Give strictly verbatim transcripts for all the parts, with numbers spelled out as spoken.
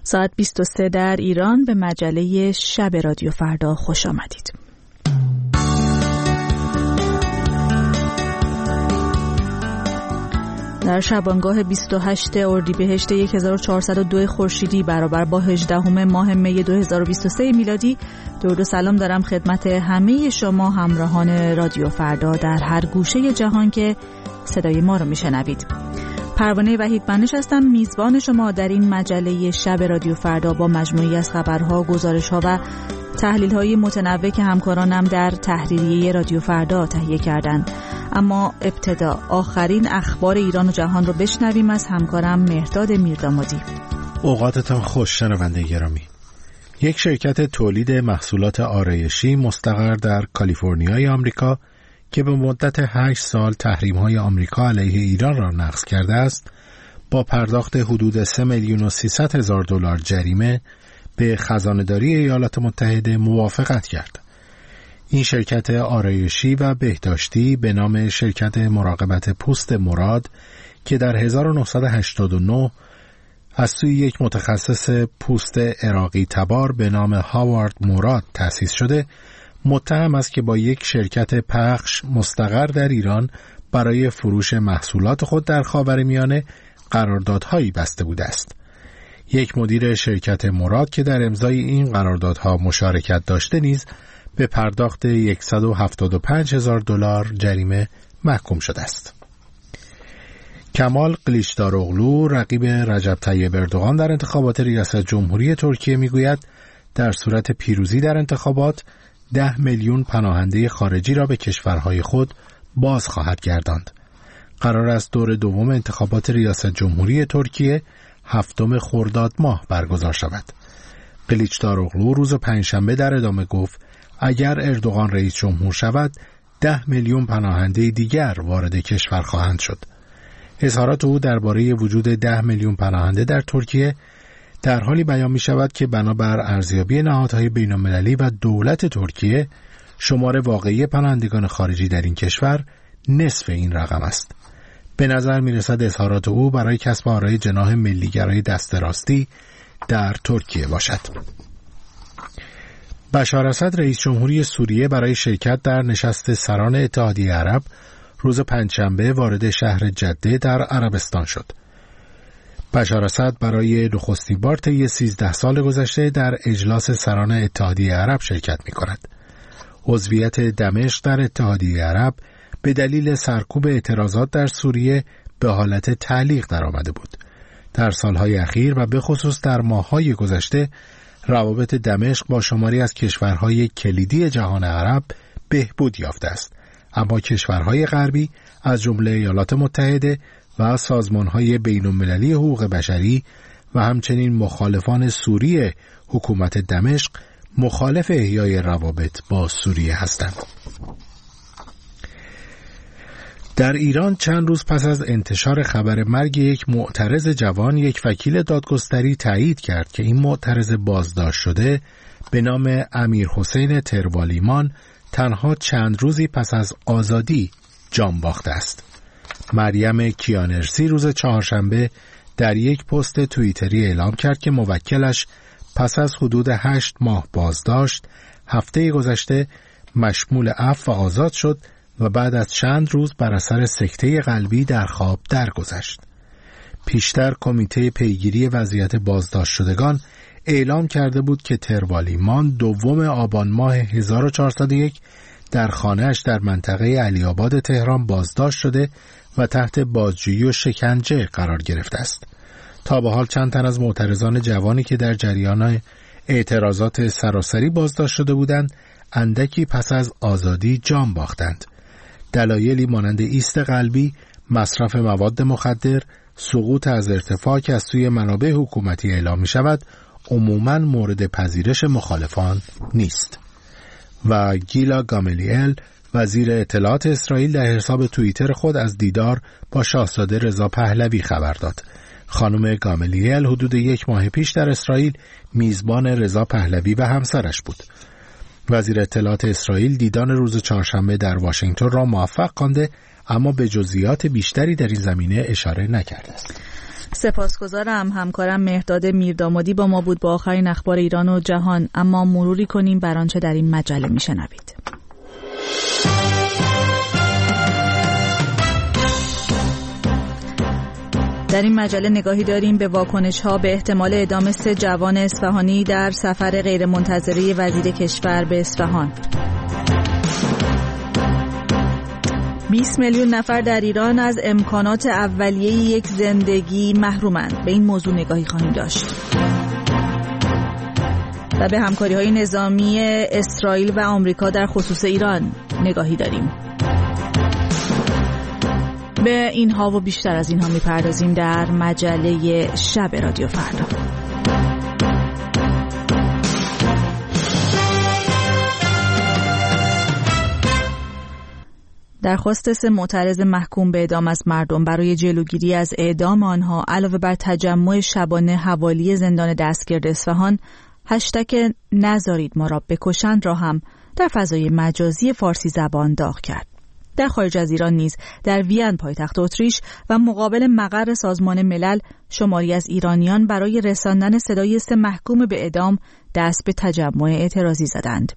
ساعت بیست و سه در ایران به مجله شب رادیو فردا خوش آمدید. در شبانگاه بیست و هشتم اردیبهشت هزار و چهارصد و دو خورشیدی برابر با هجدهم ماه می دو هزار و بیست و سه میلادی، درود و سلام دارم خدمت همه شما همراهان رادیو فردا در هر گوشه جهان که صدای ما رو میشنوید. پروانه وحیدمنش هستم، میزبان شما در این مجله شب رادیو فردا با مجموعی از خبرها، گزارش‌ها و تحلیل‌های متنوع که همکارانم در تحریریه رادیو فردا تهیه کردند. اما ابتدا آخرین اخبار ایران و جهان رو بشنویم از همکارم مهرداد میردامادی. اوقاتتان خوش شنونده گرامی. یک شرکت تولید محصولات آرایشی مستقر در کالیفرنیای آمریکا که به مدت هشت سال تحریم‌های آمریکا علیه ایران را نقض کرده است، با پرداخت حدود سه میلیون و سیصد هزار دلار جریمه به خزانه‌داری ایالات متحده موافقت کرد. این شرکت آرایشی و بهداشتی به نام شرکت مراقبت پوست مراد که در هزار و نهصد و هشتاد و نه از سوی یک متخصص پوست عراقی تبار به نام هاوارد مراد تأسیس شده، متهم است که با یک شرکت پخش مستقر در ایران برای فروش محصولات خود در خاورمیانه قراردادهایی بسته بوده است. یک مدیر شرکت مراد که در امضای این قراردادها مشارکت داشته نیز به پرداخت صد و هفتاد و پنج هزار دلار جریمه محکوم شده است. کمال قلیچداروغلو رقیب رجب طیب اردوغان در انتخابات ریاست جمهوری ترکیه میگوید در صورت پیروزی در انتخابات ده میلیون پناهنده خارجی را به کشورهای خود باز خواهد گرداند. قرار است دور دوم انتخابات ریاست جمهوری ترکیه هفتم خرداد ماه برگزار شود. قلیچداروغلو روز پنجشنبه در ادامه گفت اگر اردوغان رئیس جمهور شود ده میلیون پناهنده دیگر وارد کشور خواهند شد. اظهارات او درباره وجود ده میلیون پناهنده در ترکیه در حالی بیان می شود که بنابر ارزیابی نهادهای بین المللی و دولت ترکیه شمار واقعی پناهندگان خارجی در این کشور نصف این رقم است. به نظر می رسد اظهارات او برای کسب آرای جناح ملیگرای دست راستی در ترکیه باشد. بشار اسد رئیس جمهوری سوریه برای شرکت در نشست سران اتحادیه عرب روز پنجشنبه وارد شهر جده در عربستان شد. بشار اسد برای نخستین بار طی سیزده سال گذشته در اجلاس سران اتحادیه عرب شرکت می کند. عضویت دمشق در اتحادیه عرب به دلیل سرکوب اعتراضات در سوریه به حالت تعلیق درآمده بود. در سالهای اخیر و به خصوص در ماه‌های گذشته روابط دمشق با شماری از کشورهای کلیدی جهان عرب بهبود یافته است، اما کشورهای غربی از جمله ایالات متحده و سازمانهای بین‌المللی حقوق بشری و همچنین مخالفان سوری حکومت دمشق مخالف احیای روابط با سوریه هستند. در ایران چند روز پس از انتشار خبر مرگ یک معترض جوان، یک وکیل دادگستری تایید کرد که این معترض بازداشت شده به نام امیر حسین تروالیمان تنها چند روزی پس از آزادی جان باخته است. مریم کیانرسی روز چهارشنبه در یک پست توییتری اعلام کرد که موکلش پس از حدود هشت ماه بازداشت هفته گذشته مشمول عفو و آزاد شد و بعد از چند روز بر اثر سکته قلبی در خواب درگذشت. پیشتر کمیته پیگیری وضعیت بازداشت شدگان اعلام کرده بود که تروالیمان دوم آبان ماه هزار و چهارصد و یک در خانه‌اش در منطقه علی‌آباد تهران بازداشت شده و تحت بازجویی و شکنجه قرار گرفته است. تا به حال چند تن از معترضان جوانی که در جریان اعتراضات سراسری بازداشت شده بودند، اندکی پس از آزادی جان باختند. دلایلی مانند ایست قلبی، مصرف مواد مخدر، سقوط از ارتفاع که از سوی منابع حکومتی اعلام می شود، عموماً مورد پذیرش مخالفان نیست. و گیلا گاملیل وزیر اطلاعات اسرائیل در حساب توییتر خود از دیدار با شاهزاده رضا پهلوی خبر داد. خانم گاملیل حدود یک ماه پیش در اسرائیل میزبان رضا پهلوی و همسرش بود. وزیر اطلاعات اسرائیل دیدار روز چهارشنبه در واشنگتن را موفق خوانده، اما به جزئیات بیشتری در این زمینه اشاره نکرده است. سپاسگزارم. همکارم مهرداد میردامادی با ما بود با آخرین اخبار ایران و جهان. اما مروری کنیم بر آنچه در این مجله میشنوید. در این مجله نگاهی داریم به واکنش‌ها به احتمال اعدام سه جوان اصفهانی در سفر غیرمنتظره وزیر کشور به اصفهان. بیست میلیون نفر در ایران از امکانات اولیه یک زندگی محرومند. به این موضوع نگاهی خواهیم داشت. و به همکاری‌های نظامی اسرائیل و آمریکا در خصوص ایران نگاهی داریم. به اینها و بیشتر از اینها میپردازیم در مجله شب رادیو فردا. درخواست سه معترض محکوم به اعدام از مردم برای جلوگیری از اعدام آنها علاوه بر تجمع شبانه حوالی زندان دستگرد اصفهان، هشتگ نذارید ما را بکشند را هم در فضای مجازی فارسی زبان داغ کرد. در خارج از ایران نیز در وین پایتخت اتریش و مقابل مقر سازمان ملل شماری از ایرانیان برای رساندن صدای سه محکوم به اعدام دست به تجمع اعتراضی زدند.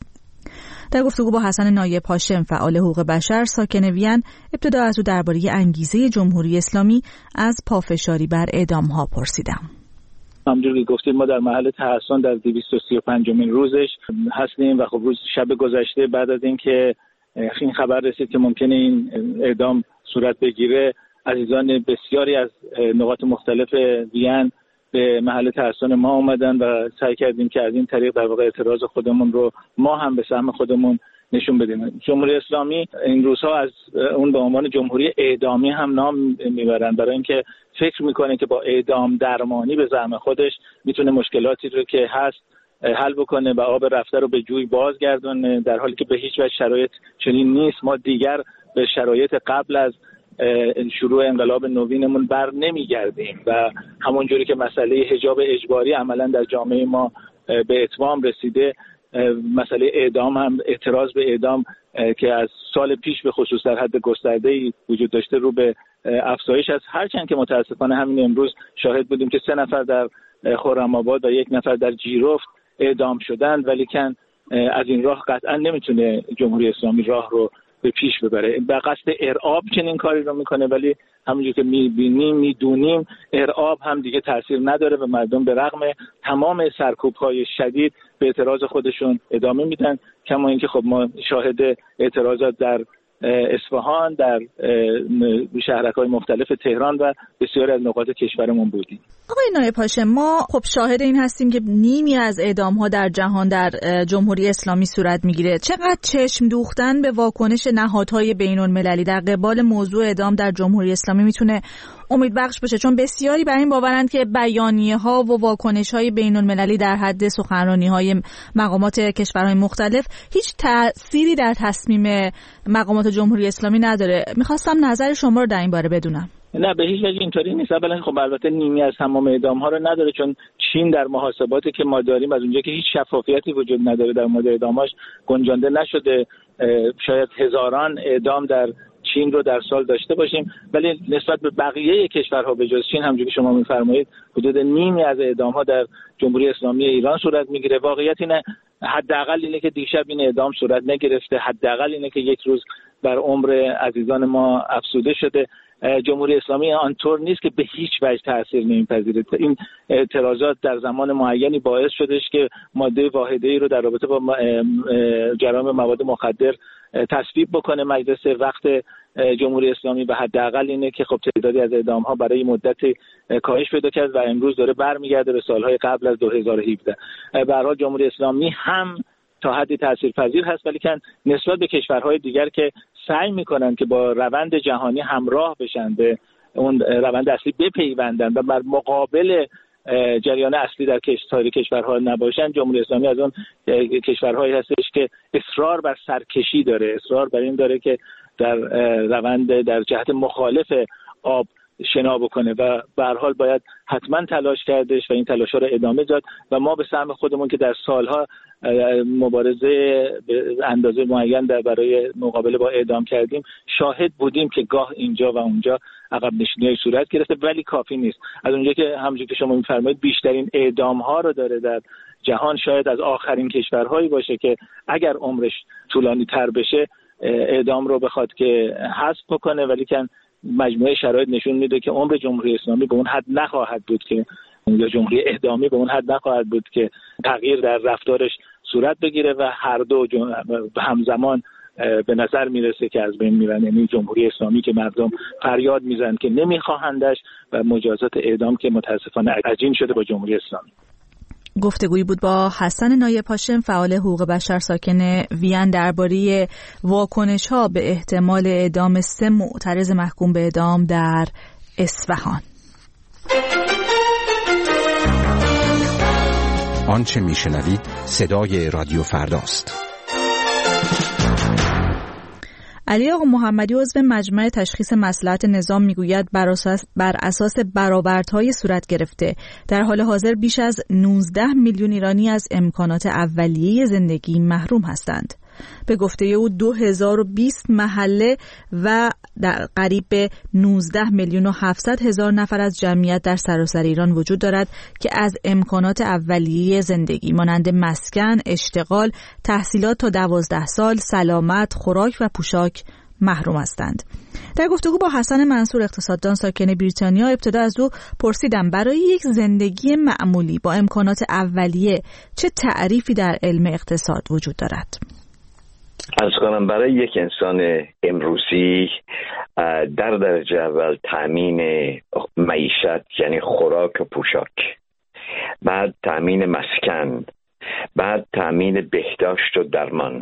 در گفتگو با حسن نایب هاشم فعال حقوق بشر ساکن وین، ابتدا از او درباره انگیزه جمهوری اسلامی از پافشاری بر اعدام‌ها پرسیدم. همونجوری که گفتید ما در محل تحسن در دویست و سی و پنجمین روزش هستیم و خب روز شب گذشته بعد از اینکه این خبر رسید که ممکنه این اعدام صورت بگیره، عزیزان بسیاری از نقاط مختلف وین به محل تحسن ما اومدن و سعی کردیم که از این طریق در واقع اعتراض خودمون رو ما هم به سهم خودمون نشون بدیم. جمهوری اسلامی این روزها از اون به عنوان جمهوری اعدامی هم نام میبرن، برای اینکه فکر میکنه که با اعدام درمانی به زعم خودش میتونه مشکلاتی رو که هست حل بکنه و آب رفته رو به جوی بازگردونه، در حالی که به هیچ وجه شرایط چنین نیست. ما دیگر به شرایط قبل از شروع انقلاب نوینمون بر نمیگردیم و همونجوری که مسئله حجاب اجباری عملا در جامعه ما به اتمام رسیده، مسئله اعدام هم، اعتراض به اعدام که از سال پیش به خصوص در حد گسترده‌ای وجود داشته، رو به افزایش است. هرچند که متاسفانه همین امروز شاهد بودیم که سه نفر در خرم‌آباد و یک نفر در جیرفت اعدام شدند، ولی کن از این راه قطعا نمیتونه جمهوری اسلامی راه رو به پیش ببره. به قصد ارعاب چنین کاری رو میکنه، ولی همونجور که میبینیم میدونیم ارعاب هم دیگه تاثیر نداره و مردم به رغم تمام سرکوب‌های شدید به اعتراض خودشون ادامه میدن. کما اینکه خب ما شاهد اعتراضات در اصفهان، در شهرک‌های مختلف تهران و بسیاری از نقاط کشورمون بودیم. آقای نایب هاشم، ما خب شاهد این هستیم که نیمی از اعدام‌ها در جهان در جمهوری اسلامی صورت میگیره. چقدر چشم دوختن به واکنش نهادهای بین‌المللی در قبال موضوع اعدام در جمهوری اسلامی میتونه امیدبخش باشه؟ چون بسیاری بر این باورند که بیانیه‌ها و واکنش‌های بین‌المللی در حد سخنرانی‌های مقامات کشورهای مختلف هیچ تأثیری در تصمیم مقامات جمهوری اسلامی نداره. می‌خواستم نظر شما رو در این باره بدونم. نه، به هیچ وجه اینطوری نیست. اولا خب البته نیمی از تمام اعدام‌ها رو نداره، چون چین در محاسباتی که ما داریم از اونجا که هیچ شفافیتی وجود نداره در مورد اعدام‌هاش گنجانده نشده. شاید هزاران اعدام در چین رو در سال داشته باشیم، ولی نسبت به بقیه کشورها به جز چین همونجوری که شما می‌فرمایید حدود نیمی از اعدام‌ها در جمهوری اسلامی ایران صورت می‌گیره. واقعیت اینه حداقل اینه که دیشب این اعدام صورت نگرفته، حداقل اینه که یک روز بر عمر عزیزان ما افزوده شده. جمهوری اسلامی آنطور نیست که به هیچ وجه تاثیر نمی‌پذیره. این اعتراضات در زمان معینی باعث شدش که ماده واحده‌ای رو در رابطه با جرائم مواد مخدر تصویب بکنه مجلس وقت جمهوری اسلامی و حداقل اینه که خب تعدادی از اعدام‌ها برای مدتی کاهش پیدا کرد و امروز داره برمیگرده به سال‌های قبل از دو هزار و هفده. به هر حال جمهوری اسلامی هم تا حدی تاثیرپذیر هست، ولی که نسبت به کشورهای دیگر که سعی میکنن که با روند جهانی همراه بشن، به اون روند اصلی بپیوندن و بر مقابل جریان اصلی در تاریخ کشورها نباشن، جمهوری اسلامی از اون کشورهایی هستش که اصرار بر سرکشی داره، اصرار بر این داره که در روند در جهت مخالف آب شنا بکنه و به هر حال باید حتما تلاش کردش و این تلاش‌ها رو ادامه داد و ما به سهم خودمون که در سالها مبارزه به اندازه معین در برای مقابله با اعدام کردیم شاهد بودیم که گاه اینجا و اونجا عقب نشینی‌های صورت گرفته، ولی کافی نیست. از اونجا که همونجوری که شما می‌فرمایید بیشترین اعدام‌ها رو داره در جهان، شاید از آخرین کشورهایی باشه که اگر عمرش طولانی تر بشه اعدام رو بخواد که حذف بکنه، ولی که مجموعه شرایط نشون میده که عمر جمهوری اسلامی به اون حد نخواهد بود که یا جمهوری اعدامی به اون حد نخواهد بود که تغییر در رفتارش صورت بگیره و هر دو جم... همزمان به نظر میرسه که از بین میرن. یعنی جمهوری اسلامی که مردم فریاد میزنن که نمیخواهندش و مجازات اعدام که متاسفانه عجین شده با جمهوری اسلامی. گفتگویی بود با حسن نایب هاشم، فعال حقوق بشر ساکن وین، درباره واکنش‌ها به احتمال اعدام سه معترض محکوم به اعدام در اصفهان. آنچه میشنوید صدای رادیو فرداست. علی آقا محمدی عضو مجمع تشخیص مصلحت نظام میگوید بر اساس بر اساس برآوردهای صورت گرفته در حال حاضر بیش از نوزده میلیون ایرانی از امکانات اولیه زندگی محروم هستند. به گفته او دو هزار و بیست محله و در قریب به نوزده میلیون و هفتصد هزار نفر از جمعیت در سراسر ایران وجود دارد که از امکانات اولیه زندگی مانند مسکن، اشتغال، تحصیلات تا دوازده سال، سلامت، خوراک و پوشاک محروم هستند. در گفتگو با حسن منصور اقتصاددان ساکن بریتانیا ابتدا از او پرسیدم برای یک زندگی معمولی با امکانات اولیه چه تعریفی در علم اقتصاد وجود دارد؟ از کنم برای یک انسان امروزی در درجه اول تأمین معیشت یعنی خوراک و پوشاک، بعد تأمین مسکن، بعد تأمین بهداشت و درمان،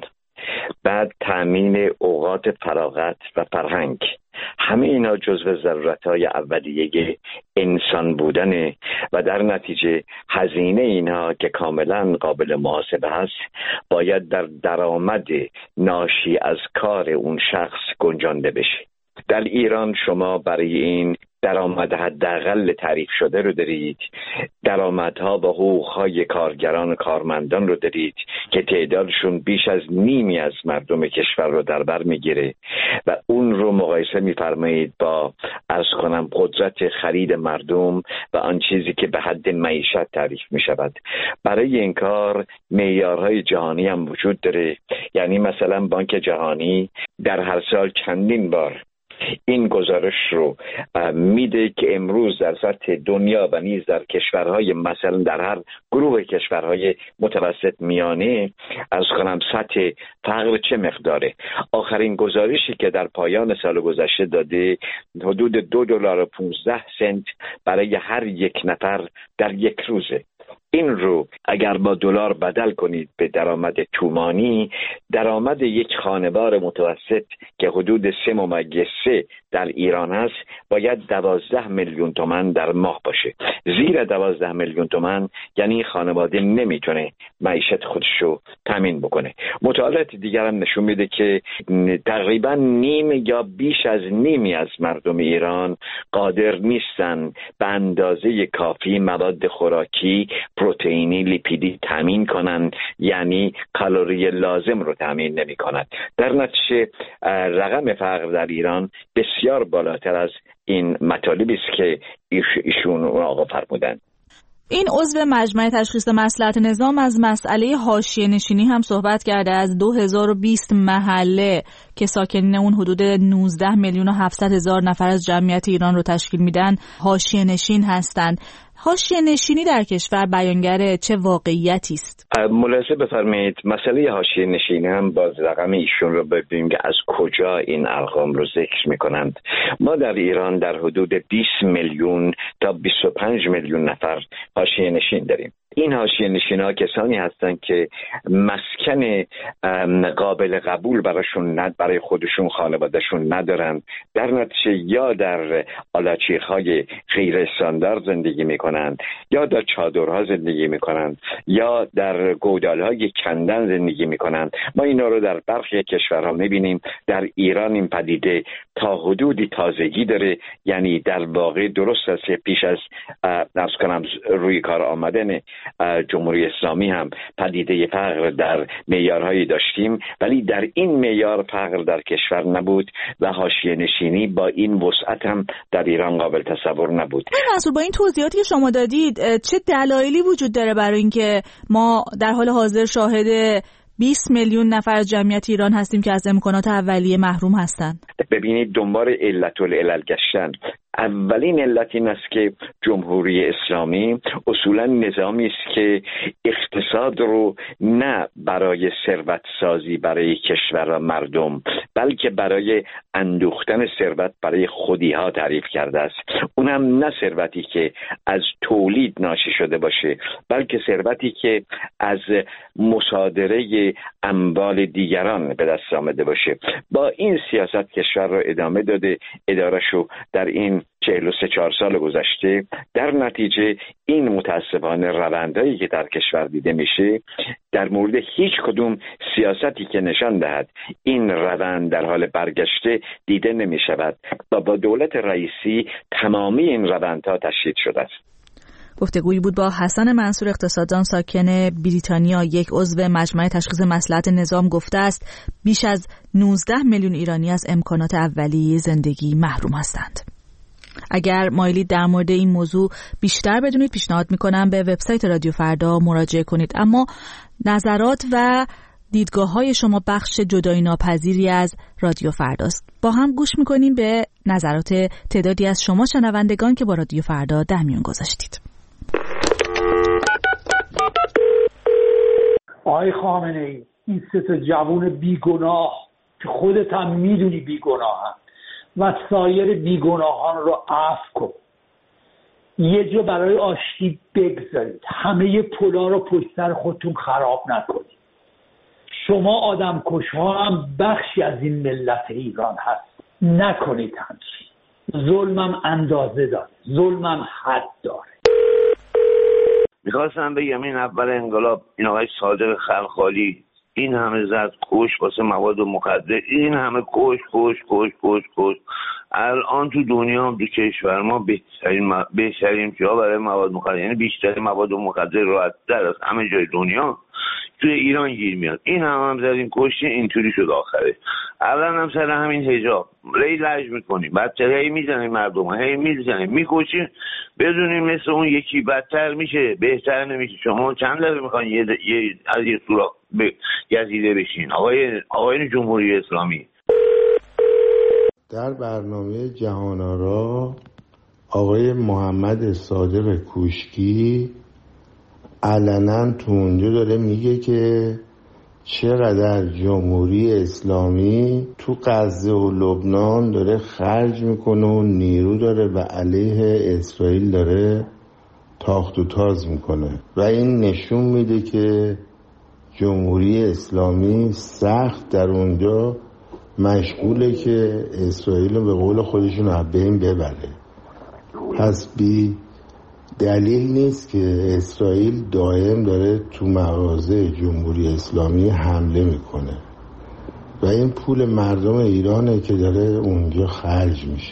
بعد تأمین اوقات فراغت و فرهنگ، همه اینا جزو ضرورت‌های اولیه انسان بودن و در نتیجه هزینه اینها که کاملا قابل محاسبه هست باید در درآمد ناشی از کار اون شخص گنجانده بشه. در ایران شما برای این درآمد حداقل تعریف شده رو دارید، درآمدها با حقوق‌های کارگران و کارمندان رو دارید که تعدادشون بیش از نیمی از مردم کشور رو در بر میگیره و اون رو مقایسه می‌فرمایید با عرض کنم قدرت خرید مردم و آن چیزی که به حد معیشت تعریف می‌شود. برای این کار معیارهای جهانی هم وجود داره، یعنی مثلا بانک جهانی در هر سال چندین بار این گزارش رو میده که امروز در سطح دنیا و نیز در کشورهای مثلا در هر گروه کشورهای متوسط میانه از کنم سطح فقر چه مقداره. آخرین گزارشی که در پایان سال گذشته داده حدود دو دلار و پونزده سنت برای هر یک نفر در یک روزه. این رو اگر با دلار بدل کنید به درآمد تومانی، درآمد یک خانوار متوسط که حدود سه ممیز سه در ایران هست باید دوازده میلیون تومان در ماه باشه. زیر دوازده میلیون تومان یعنی خانواده نمیتونه معیشت خودش رو تامین بکنه. مطالعات دیگر هم نشون میده که تقریبا نیم یا بیش از نیمی از مردم ایران قادر نیستن به اندازه کافی مواد خوراکی، پروتئینی، لیپیدی تامین کنن، یعنی کالری لازم رو تامین نمی کنند. در نتیجه رقم فقر در ایران بسیار بالاتر از این مطالبی است که ایشون آقا فرمودن. این عضو مجمع تشخیص مصلحت نظام از مسئله حاشیه نشینی هم صحبت کرده. از دو هزار و بیست محله که ساکنین اون حدود نوزده میلیون و هفتصد هزار نفر از جمعیت ایران رو تشکیل میدن حاشیه نشین هستند. حاشیه نشینی در کشور بیانگر چه واقعیتی است؟ ملاحظه بفرمایید مسئله حاشیه نشینی هم باز رقم ایشون رو ببینیم که از کجا این ارقام رو ذکر میکنند. ما در ایران در حدود بیست میلیون تا بیست و پنج میلیون نفر حاشیه نشین داریم. این حاشیه نشین‌ها کسانی هستند که مسکن قابل قبول براشون ند برای خودشون خانوادهشون ندارن، در نتیجه یا در آلاچیق‌های غیر استاندارد زندگی میکنند، یا در چادرها زندگی میکنند، یا در گودال‌های کندن زندگی میکنند. ما اینا رو در برخی کشورها میبینیم. در ایران این پدیده تا حدودی تازگی داره، یعنی در واقع درست است که پیش از از کنم روی کار آمدن جمهوری اسلامی هم پدیده فقر در معیارهایی داشتیم، ولی در این معیار فقر در کشور نبود و حاشیه نشینی با این وسعت هم در ایران قابل تصور نبود. منصور، با این توضیحاتی که شما دادید چه دلایلی وجود داره برای اینکه ما در حال حاضر شاهد بیست میلیون نفر از جمعیت ایران هستیم که از امکانات اولیه محروم هستند؟ ببینید دنبال علت العلل گشتن. اولین علت این است که جمهوری اسلامی اصولا نظامی است که اقتصاد رو نه برای ثروت سازی برای کشور و مردم، بلکه برای اندوختن ثروت برای خودی ها تعریف کرده است. اونم نه ثروتی که از تولید ناشی شده باشه، بلکه ثروتی که از مصادره اموال دیگران به دست آمده باشه. با این سیاست کشور رو ادامه داده، اداره‌شو در این چهل و سه چهار سال گذشته. در نتیجه این متاسفانه روندهایی که در کشور دیده میشه در مورد هیچ کدوم سیاستی که نشان دهد این روند در حال برگشته دیده نمی شود و با دولت رئیسی تمامی این روندها تشدید شده است. گفتگویی بود با حسن منصور، اقتصاددان ساکن بریتانیا، یک عضو مجمع تشخیص مصلحت نظام. گفته است بیش از نوزده میلیون ایرانی از امکانات اولیه زندگی محروم هستند. اگر مایلید در مورد این موضوع بیشتر بدونید، پیشنهاد میکنم به وبسایت رادیو فردا مراجعه کنید. اما نظرات و دیدگاه‌های شما بخش جدایی ناپذیری از رادیو فرداست. با هم گوش میکنیم به نظرات تعدادی از شما شنوندگان که با رادیو فردا در میون گذاشتید. آقای خامنه‌ای، این سه تا جوان بیگناه که خودت هم میدونی بیگناهن و سایر بیگناهان رو عفو کن. یه جا برای آشتی بگذارید. همه پلا رو پشت سر خودتون خراب نکنید. شما آدم کشها هم بخشی از این ملت ایران هست. نکنید همچین. ظلمم اندازه داره. ظلمم حد داره. میخواستم بگم این اول انقلاب این آقای صادق خلخالی این همه زد کش واسه مواد مخدر، این همه کش کش کش کش کش الان تو دنیا هم تو کشور ما بهترین م... بهترین جا برای مواد مخدر، یعنی بیشتر مواد مخدر راحت‌تر از همه جای دنیا توی ایران گیر میاد. این هم هم زدیم کشتی، اینطوری شد آخره. الان هم سر همین حجاب ری لج میکنیم، بدتر هی میزنیم مردم، هی میزنیم میکشیم، بدونیم مثل اون یکی بدتر میشه، بهتر نمیشه. شما چند دفعه میخواین یه, د... یه از یه سوراخ ب... گزیده بشین آقای آقای جمهوری اسلامی. در برنامه جهان‌آرا آقای محمد صادق کوشکی علنا تو اونجا داره میگه که چقدر جمهوری اسلامی تو غزه و لبنان داره خرج میکنه و نیرو داره و علیه اسرائیل داره تاخت و تاز میکنه و این نشون میده که جمهوری اسلامی سخت در اونجا مشغوله که اسرائیل رو به قول خودشون از بین ببره. پس بی دلیل نیست که اسرائیل دائم داره تو مغازه جمهوری اسلامی حمله میکنه و این پول مردم ایرانه که داره اونجا خرج میشه.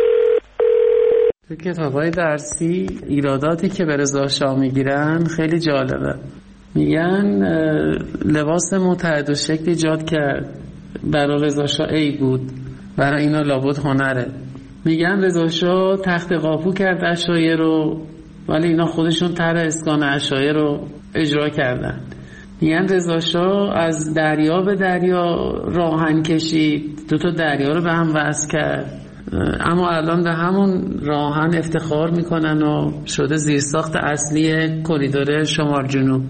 تو کتاب‌های درسی ایراداتی که به رضا شاه میگیرن خیلی جالبه. میگن لباس متعدد شکل ایجاد کرد، برای رضا شاه عیب بود، برای اینا لابد هنره. میگن رضا شاه تخت قاپو کرد عشایر رو، ولی اینا خودشون طرح اسکان عشایر رو اجرا کردن. میگن رضا شاه از دریا به دریا راهن کشید، دو تا دریا رو به هم وصل کرد، اما الان به همون راهن افتخار میکنن و شده زیرساخت اصلی کریدور شمال جنوب.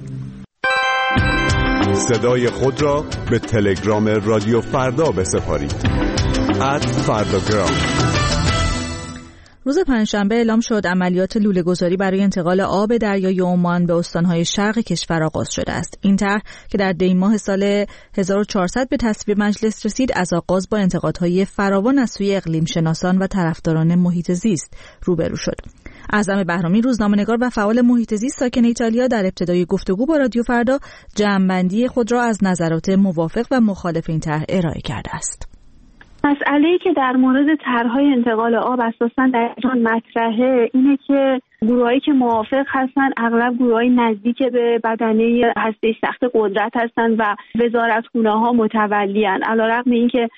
صدای خود را به تلگرام رادیو فردا بسپارید. ات فرداگرام. روز پنجشنبه اعلام شد عملیات لوله‌گذاری برای انتقال آب دریای عمان به استان‌های شرق کشور آغاز شده است. این طرح که در دی ماه سال هزار و چهارصد به تصویب مجلس رسید، از آغاز با انتقادهای فراوان از سوی اقلیم شناسان و طرفداران محیط زیست روبرو شد. اعظم بهرامی، روزنامه‌نگار و فعال محیط زیست ساکن ایتالیا، در ابتدای گفتگو با رادیو فردا جمع‌بندی خود را از نظرات موافق و مخالف این طرح ارائه کرده است. مسئله‌ای که در مورد طرح‌های انتقال آب اساساً در ایران مطرحه اینه که گروهایی که موافق هستن اغلب گروهایی نزدیک به بدنه هسته سخت قدرت هستن و وزارتخونه‌ها متولیان، علیرغم اینکه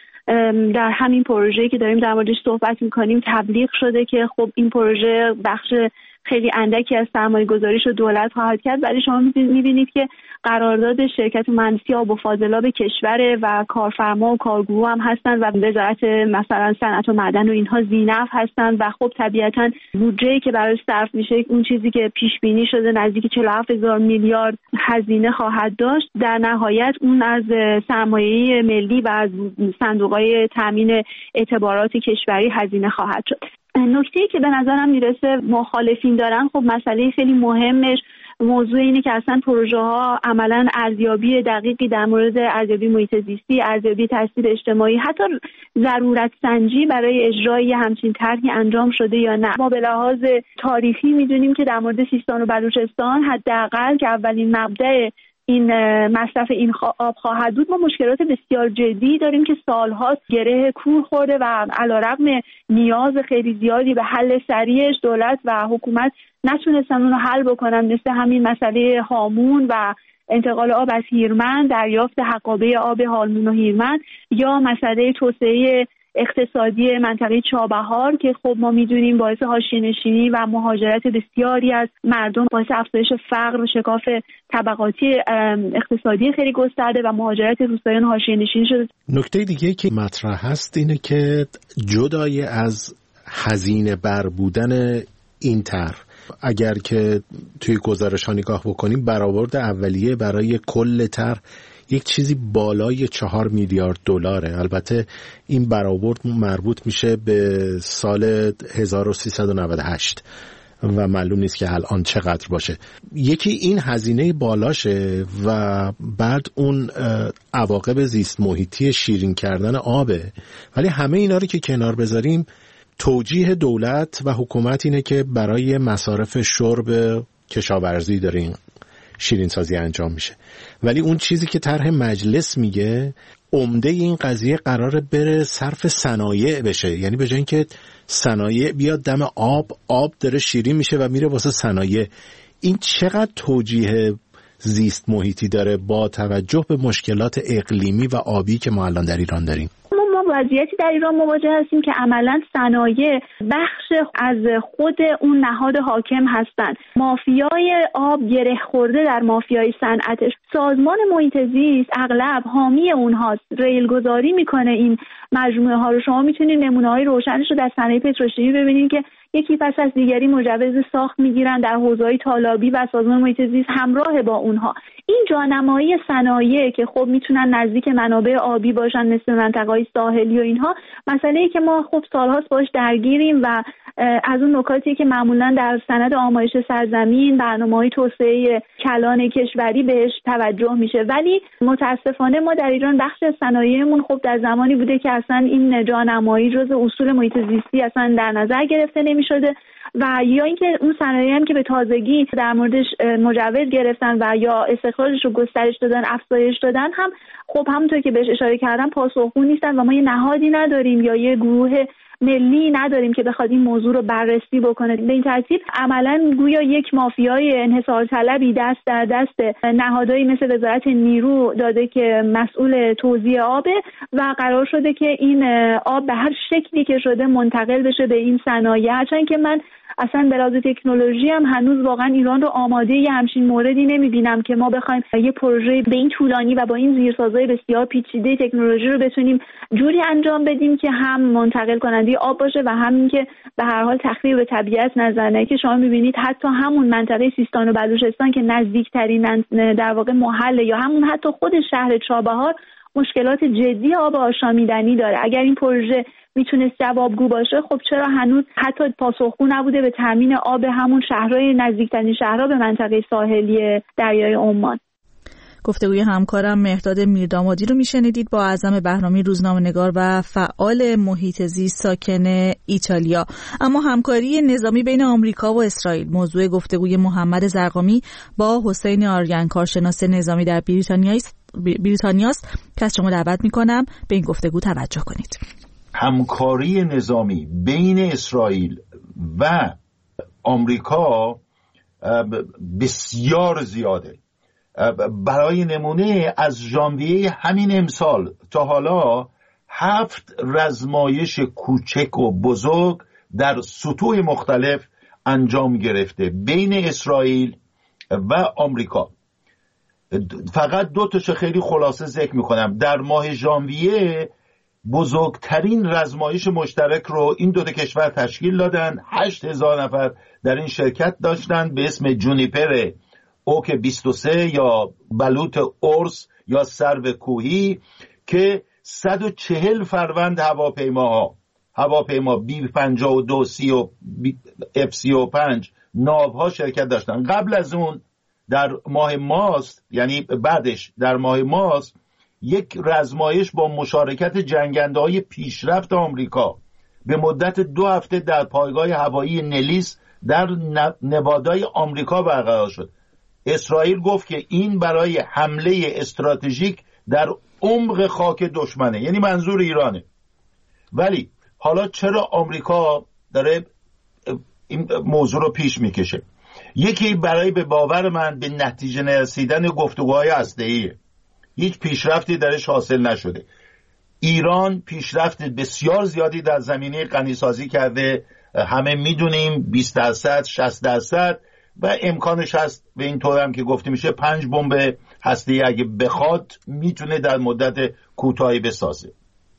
در همین پروژه‌ای که داریم در موردش صحبت می‌کنیم تبلیغ شده که خب این پروژه بخش خیلی اندکی از سرمایه گذاریش رو دولت خواهد کرد، ولی شما می‌بینید که قرارداد شرکت مهندسی آب و فاضلاب کشور و کارفرما و کارگروه هم هستن و وزارت مثلا صنعت و معدن و اینها ذی‌نفع هستن و خب طبیعتاً بودجه‌ای که برای صرف میشه اون چیزی که پیش بینی شده نزدیک چهل و هفت هزار میلیارد هزینه خواهد داشت، در نهایت اون از سرمایه ملی و از صندوق‌های تامین اعتبارات کشوری هزینه خواهد شد. نکته‌ای که به نظرم میرسه مخالفین دارن، خب مسئله خیلی مهمش موضوع اینه که اصلا پروژه ها عملاً ارزیابی دقیقی در مورد ارزیابی محیط زیستی، ارزیابی تاثیر اجتماعی، حتی ضرورت سنجی برای اجرای همچین طرحی انجام شده یا نه. ما به لحاظ تاریخی میدونیم که در مورد سیستان و بلوچستان حداقل که اولین مبدأ این مصرف این آب خواهد بود، ما مشکلات بسیار جدی داریم که سالهاست گره کور خورده و علیرغم نیاز خیلی زیادی به حل سریعش دولت و حکومت نتونستن اون رو حل بکنن، مثل همین مسئله هامون و انتقال آب از هیرمند، دریافت حقابه آب هامون و هیرمند، یا مسئله توسعه اقتصادی منطقه چابهار که خب ما میدونیم باعث حاشیه‌نشینی و مهاجرت بسیاری از مردم، باعث افزایش فقر و شکاف طبقاتی اقتصادی خیلی گسترده و مهاجرت روستاییان حاشیه‌نشینی شده. نکته دیگه که مطرح هست اینه که جدای از هزینه بر بودن این طرح، اگر که توی گزارش ها نگاه بکنیم برآورد اولیه برای کل طرح یک چیزی بالای چهار میلیارد دلاره. البته این برآورد مربوط میشه به سال هزار و سیصد و نود و هشت و معلوم نیست که الان چقدر باشه. یکی این هزینه بالاشه و بعد اون عواقب زیست محیطی شیرین کردن آبه، ولی همه اینا رو که کنار بذاریم توجیه دولت و حکومت اینه که برای مصارف شرب کشاورزی داره این شیرین سازی انجام میشه، ولی اون چیزی که طرح مجلس میگه عمده این قضیه قراره بره صرف صنایع بشه، یعنی به جای اینکه صنایع بیاد دم آب، آب داره شیرین میشه و میره واسه صنایع. این چقدر توجیه زیست محیطی داره با توجه به مشکلات اقلیمی و آبی که ما الان در ایران داریم؟ وضعیتی در ایران مواجه هستیم که عملاً صنایع بخش از خود اون نهاد حاکم هستند. مافیای آب گره خورده در مافیای صنعتش. سازمان محیط زیست اغلب حامی اونهاست، ریل گذاری میکنه این مجموعه ها رو. شما میتونید نمونه‌های روشنش رو در صنایع پتروشیمی ببینید که یکی پس از دیگری مجوز ساخت میگیرن در حوزه‌های تالابی و سازمان محیط زیست همراه با اونها. این جانمایی صنایع که خب میتونن نزدیک منابع آبی باشن مثل منطقه‌های ساحلی و اینها، مسئله‌ای که ما خب سالهاست باش درگیریم و از اون نکاتی که معمولاً در سند آمایش سرزمین، برنامه‌های توسعه کلان کشوری بهش توجه میشه، ولی متاسفانه ما در ایران بخش از صنایعمون خب در زمانی بوده که اصلا این جانمایی جزء اصول محیط زیستی اصلا در نظر گرفته نمی‌شده و یا اینکه اون صنایعی هم که به تازگی در موردش مجوز گرفتن و یا استخراجش رو گسترش دادن، افزایش دادن، هم خب همونطور که بهش اشاره کردم پاسخگو نیستن و ما یه نهادی نداریم یا یه گروه ملی نداریم که بخواد این موضوع رو بررسی بکنه. به این ترتیب عملاً گویا یک مافیای انحصار طلبی دست در دست نهادهایی مثل وزارت نیرو داده که مسئول توزیع آبه و قرار شده که این آب به هر شکلی که شده منتقل بشه به این صنایع، هرچند که من اصلا به لحاظ تکنولوژی هم هنوز واقعا ایران رو آماده یه همچین موردی نمیبینم که ما بخوایم یه پروژه به این طولانی و با این زیرسازهای بسیار پیچیده تکنولوژی رو بتونیم جوری انجام بدیم که هم منتقل کننده آب باشه و هم که به هر حال تخریب به طبیعت نزنه. که شما میبینید حتی همون منطقه سیستان و بلوچستان که نزدیکترین در واقع محل یا همون حتی خود شهر چابهار مشکلات جدی آب آشامیدنی داره. اگر این پروژه میتونست جوابگو باشه، خب چرا هنوز حتی پاسخگو نبوده به تامین آب همون شهرهای نزدیکترین شهرها به منطقه ساحلی دریای عمان؟ گفتگوی همکارم مهرداد میردامادی رو میشنیدید با اعظم بهرامی، روزنامه‌نگار و فعال محیط زیست ساکن ایتالیا. اما همکاری نظامی بین آمریکا و اسرائیل موضوع گفتگوی محمد زرقامی با حسین آریان، کارشناس نظامی در بریتانیاست بریتانیاست که از شما دعوت میکنم به این گفتگو توجه کنید. همکاری نظامی بین اسرائیل و آمریکا بسیار زیاده. برای نمونه از ژانویه همین امسال تا حالا هفت رزمایش کوچک و بزرگ در سطوح مختلف انجام گرفته بین اسرائیل و آمریکا. فقط دو تاشو خیلی خلاصه ذکر میکنم. در ماه ژانویه بزرگترین رزمایش مشترک رو این دو تا کشور تشکیل دادن. هشت هزار نفر در این شرکت داشتن به اسم جونیپر اوک بیست و سه یا بلوط ارس یا سرو کوهی که صد و چهل فروند هواپیماها هواپیما بی پنجاه و دو سی و اف سی و پنج ناوها شرکت داشتن. قبل از اون در ماه مارس، یعنی بعدش در ماه مارس، یک رزمایش با مشارکت جنگنده‌های پیشرفت آمریکا به مدت دو هفته در پایگاه هوایی نلیس در نوادای آمریکا برقرار شد. اسرائیل گفت که این برای حمله استراتژیک در عمق خاک دشمنه، یعنی منظور ایرانه. ولی حالا چرا آمریکا داره این موضوع رو پیش میکشه؟ یکی برای به باور من به نتیجه نرسیدن گفتگوهای هسته‌ایه. هیچ پیشرفتی درش حاصل نشده. ایران پیشرفت بسیار زیادی در زمینه غنیسازی کرده، همه میدونیم بیست درصد شصت درصد و امکانش هست به این طور هم که گفته میشه پنج بمب هسته‌ای اگه بخواد میتونه در مدت کوتاهی بسازه.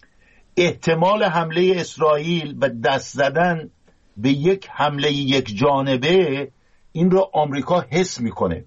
احتمال حمله اسرائیل و دست زدن به یک حمله یک جانبه این رو آمریکا حس میکنه.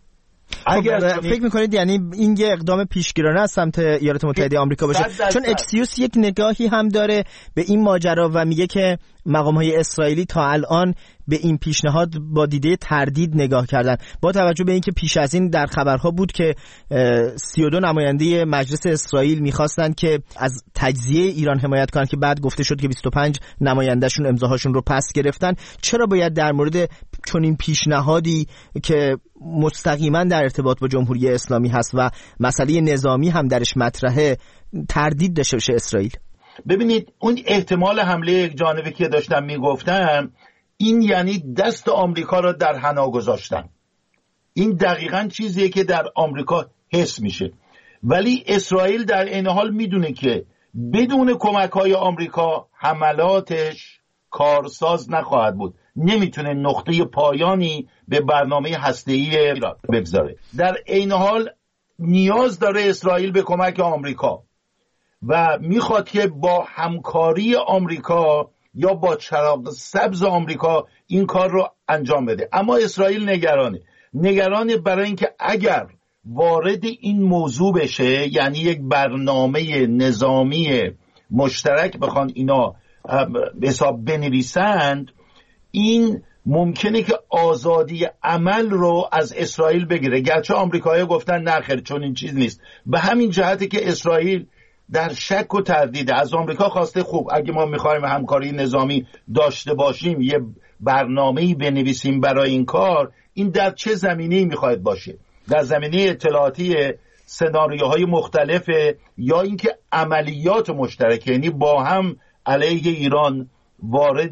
اگر فکر میکنید یعنی این یه اقدام پیشگیرانه از سمت ایالات متحده آمریکا باشه؟ چون اکسیوس یک نگاهی هم داره به این ماجرا و میگه که مقام‌های اسرائیلی تا الان به این پیشنهاد با دیده تردید نگاه کردن، با توجه به اینکه پیش از این در خبرها بود که سی و دو نماینده مجلس اسرائیل میخواستن که از تجزیه ایران حمایت کنن که بعد گفته شد که بیست و پنج نمایندهشون امضاهاشون رو پس گرفتن. چرا باید در مورد چنین پیشنهادی که مستقیما در ارتباط با جمهوری اسلامی هست و مسئله نظامی هم درش مطرحه تردید داشته باشه اسرائیل؟ ببینید اون احتمال حمله یک جانبه که داشتم میگفتم، این یعنی دست آمریکا را در حنا گذاشتن. این دقیقاً چیزیه که در آمریکا حس میشه. ولی اسرائیل در این حال میدونه که بدون کمک‌های آمریکا حملاتش کارساز نخواهد بود. نمیتونه نقطه پایانی به برنامه هسته‌ای ایران بگذاره. در این حال نیاز داره اسرائیل به کمک آمریکا و میخواد که با همکاری آمریکا یا با چراغ سبز آمریکا این کار رو انجام بده. اما اسرائیل نگرانه نگرانه برای اینکه اگر وارد این موضوع بشه، یعنی یک برنامه نظامی مشترک بخوان اینا حساب بنویسند، این ممکنه که آزادی عمل رو از اسرائیل بگیره. گرچه آمریکایی‌ها گفتن نه خیر چون این چیز نیست. به همین جهته که اسرائیل در شک و تردید از آمریکا خواسته خوب اگه ما میخوایم همکاری نظامی داشته باشیم یه برنامه‌ای بنویسیم برای این کار، این در چه زمینه‌ای میخواید باشه؟ در زمینه اطلاعاتی سناریوهای مختلفه یا اینکه عملیات مشترکه، یعنی با هم علیه ایران وارد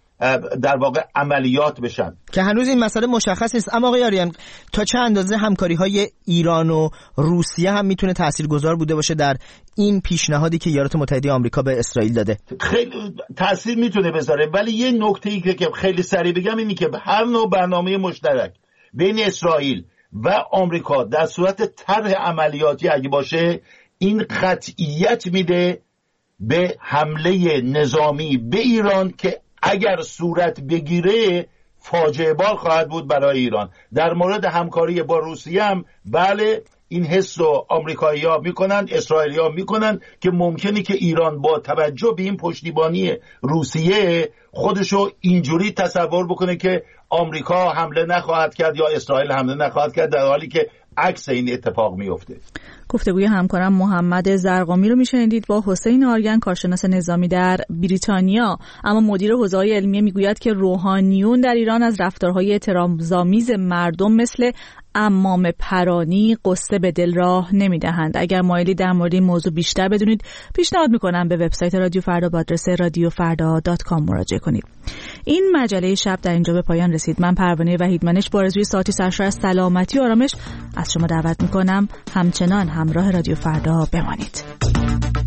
در واقع عملیات بشن که هنوز این مسئله مشخص نیست. اما آقای آریان تا چه اندازه همکاری های ایران و روسیه هم میتونه تاثیرگذار بوده باشه در این پیشنهادی که ایالات متحده آمریکا به اسرائیل داده؟ خیلی تاثیر میتونه بذاره، ولی یه نکته‌ای که خیلی سریع بگم اینی که هر نوع برنامه مشترک بین اسرائیل و آمریکا در صورت طرح عملیاتی اگه باشه، این قطعیت میده به حمله نظامی به ایران که اگر صورت بگیره فاجعه بار خواهد بود برای ایران. در مورد همکاری با روسیه هم بله این حس رو آمریکایی‌ها میکنن، اسرائیلی‌ها میکنن که ممکنه که ایران با توجه به این پشتیبانی روسیه خودشو اینجوری تصور بکنه که آمریکا حمله نخواهد کرد یا اسرائیل حمله نخواهد کرد، در حالی که عکس این اتفاق میفته. گفتگوی همکارم محمد زرقامی رو میشنیدید با حسین آریان، کارشناس نظامی در بریتانیا. اما مدیر حوزه‌های علمیه میگوید که روحانیون در ایران از رفتارهای احترام‌آمیز مردم مثل عمام پرانی قصه به دل راه نمیدهند. اگر مایلی در مورد این موضوع بیشتر بدونید، پیشنهاد میکنم به وبسایت رادیو فردا با آدرس رادیو فردا دات کام مراجعه کنید. این مجله شب در اینجا به پایان رسید. من پروانه وحیدمنش با آرزوی ساعتی سرشار از سلامتی و آرامش از شما دعوت میکنم همچنان همراه رادیو فردا بمانید.